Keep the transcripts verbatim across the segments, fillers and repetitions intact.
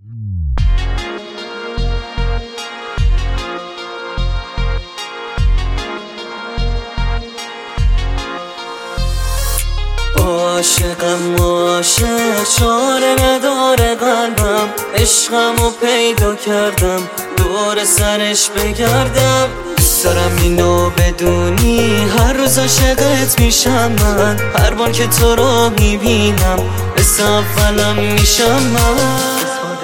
عاشقم عاشق چاره نداره قلبم، عشقمو پیدا کردم دور سرش بگردم. دوست دارم اینو بدونی هر روز عاشقت میشم من، هر بار که تو رو میبینم مثل اولم میشم من.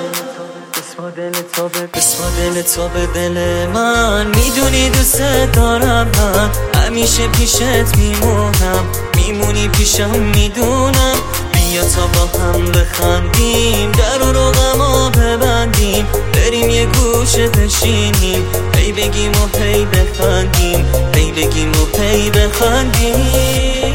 قسم دل تو به دل من، میدونی دوست دارم من، همیشه پیشت میمونم، میمونی پیشم میدونم. بیا تا با هم بخندیم، در و روغما ببندیم، بریم یه گوشه بشینیم، هی بگیم و هی بخندیم، هی بگیم و هی بخندیم.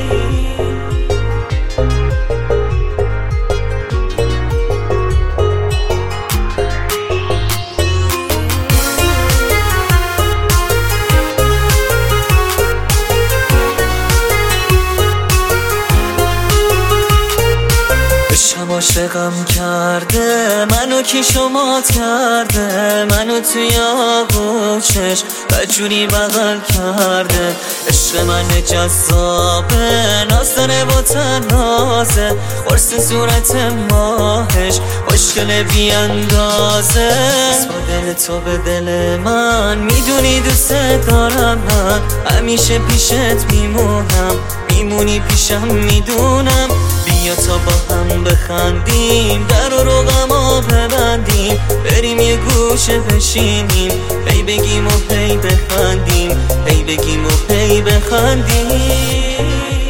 عشقم عاشقم کرده منو که شمات کرده، منو توی آغوشش بجوری بغل کرده. عشق من جذابه، ناز داره با تنازه، قرص صورت ماهش مشکل بی اندازه. اسم دل تو به دل من، میدونی دوست دارم من، همیشه پیشت میمونم، میمونی پیشم میدونم. بیا تا با هم بخندیم، در و روغما ببندیم، بریم یه گوشه بشینیم، هی بگیم و هی بخندیم، هی بگیم و هی بخندیم.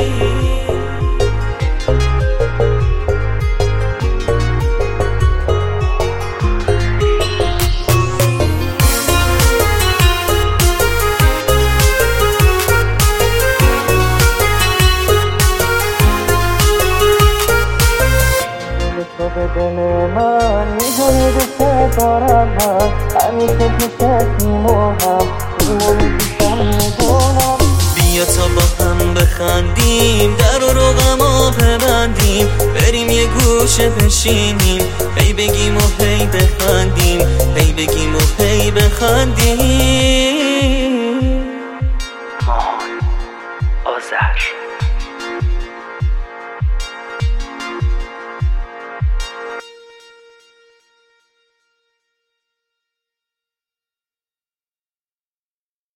تو به دل من، میدونی دوست دارم من، همیشه پیشت میمونم، میمونی پیشم میدونم. بیا تا با هم بخندیم، در و روغما ببندیم، بریم یه گوشه بشینیم، هی بگیم و هی بخندیم، هی بگیم و هی بخندیم. ماهان آذر.